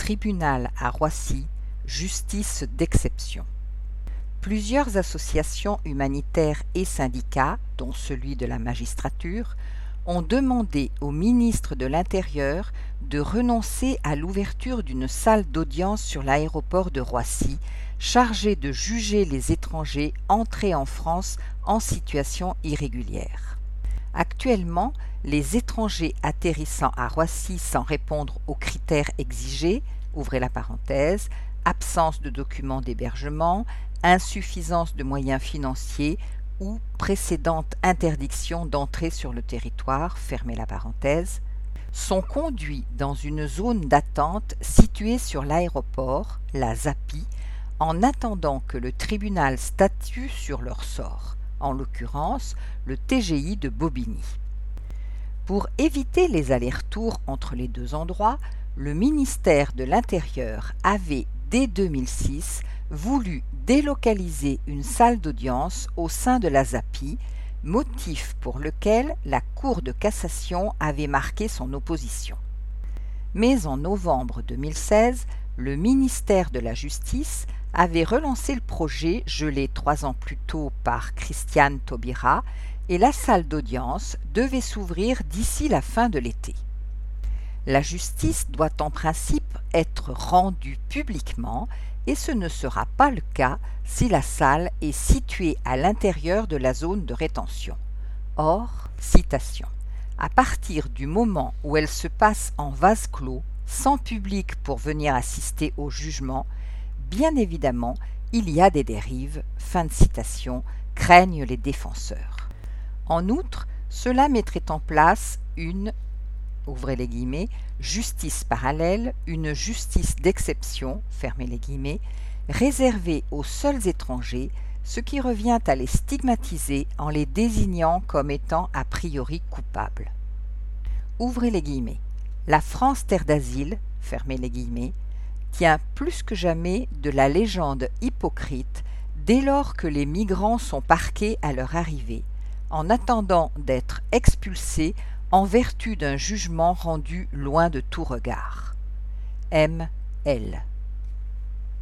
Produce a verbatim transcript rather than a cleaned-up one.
tribunal à Roissy, justice d'exception. Plusieurs associations humanitaires et syndicats, dont celui de la magistrature, ont demandé au ministre de l'Intérieur de renoncer à l'ouverture d'une salle d'audience sur l'aéroport de Roissy, chargée de juger les étrangers entrés en France en situation irrégulière. Actuellement, les étrangers atterrissant à Roissy sans répondre aux critères exigés, ouvrez la parenthèse, absence de documents d'hébergement, insuffisance de moyens financiers ou précédente interdiction d'entrer sur le territoire, fermez la parenthèse, sont conduits dans une zone d'attente située sur l'aéroport, la ZAPI, en attendant que le tribunal statue sur leur sort, en l'occurrence le T G I de Bobigny. Pour éviter les allers-retours entre les deux endroits, le ministère de l'Intérieur avait, dès deux mille six, voulu délocaliser une salle d'audience au sein de la ZAPI, motif pour lequel la Cour de cassation avait marqué son opposition. Mais en novembre deux mille seize, le ministère de la Justice avait relancé le projet gelé trois ans plus tôt par Christiane Taubira et la salle d'audience devait s'ouvrir d'ici la fin de l'été. La justice doit en principe être rendue publiquement et ce ne sera pas le cas si la salle est située à l'intérieur de la zone de rétention. Or, citation, « à partir du moment où elle se passe en vase clos, sans public pour venir assister au jugement, bien évidemment, il y a des dérives, fin de citation, craignent les défenseurs. En outre, cela mettrait en place une, ouvrez les guillemets, justice parallèle, une justice d'exception, fermez les guillemets, réservée aux seuls étrangers, ce qui revient à les stigmatiser en les désignant comme étant a priori coupables. Ouvrez les guillemets. La France terre d'asile, fermez les guillemets, tient plus que jamais de la légende hypocrite dès lors que les migrants sont parqués à leur arrivée, en attendant d'être expulsés en vertu d'un jugement rendu loin de tout regard. M L